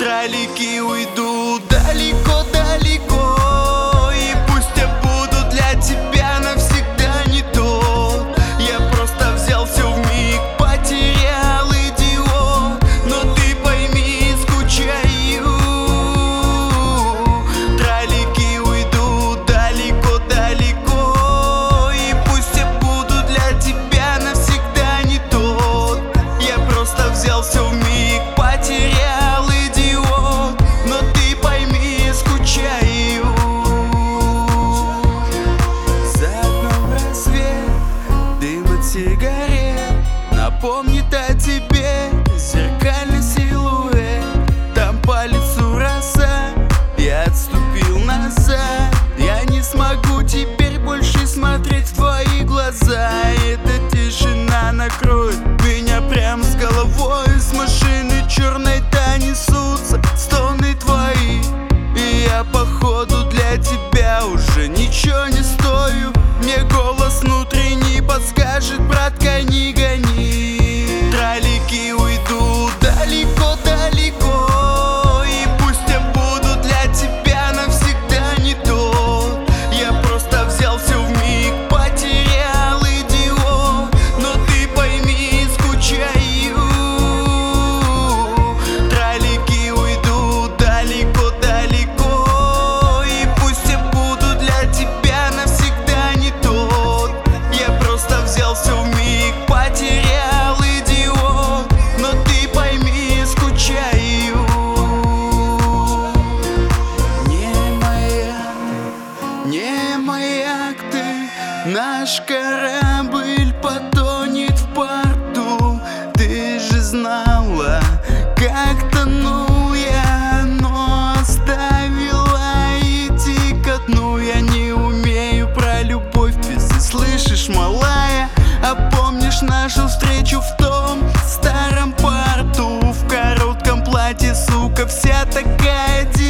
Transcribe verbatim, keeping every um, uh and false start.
Троллейки уйдут далеко-далеко, и пусть я буду для тебя навсегда не тот. Я просто взял все вмиг, потерял идиот, но ты пойми, скучаю. Троллейки уйдут далеко-далеко, и пусть я буду для тебя навсегда не тот. Я просто взял все вмиг, потерял идиот, но ты пойми, скучаю. За окном рассвет, дым от сигарет напомнит о тебе, зеркальный силуэт. Там по лицу роса, я отступил назад. Я не смогу теперь больше смотреть в твои глаза. Эта тишина накроет меня прям с головой. С машины черной донесутся стоны твои, и я походу для тебя уже ничего не стою. Мне голос внутренний подскажет: братка, не гони. Троллейки уйдут далеко-далеко, и пусть я буду для тебя навсегда не тот. Я просто взял все вмиг, потерял идиот, но ты пойми, скучаю. Троллейки уйдут далеко-далеко, и пусть я буду для тебя навсегда не тот. Я просто взял все вмиг, потерял идиот, но ты пойми, скучаю. Не маяк, не маяк ты, наш корабль потонет в порту. Ты же знала, как тону я, но оставила идти ко дну. Я не умею про любовь писать, слышишь, малая? А помнишь нашу встречу в том старом порту? В коротком платье, сука, вся такая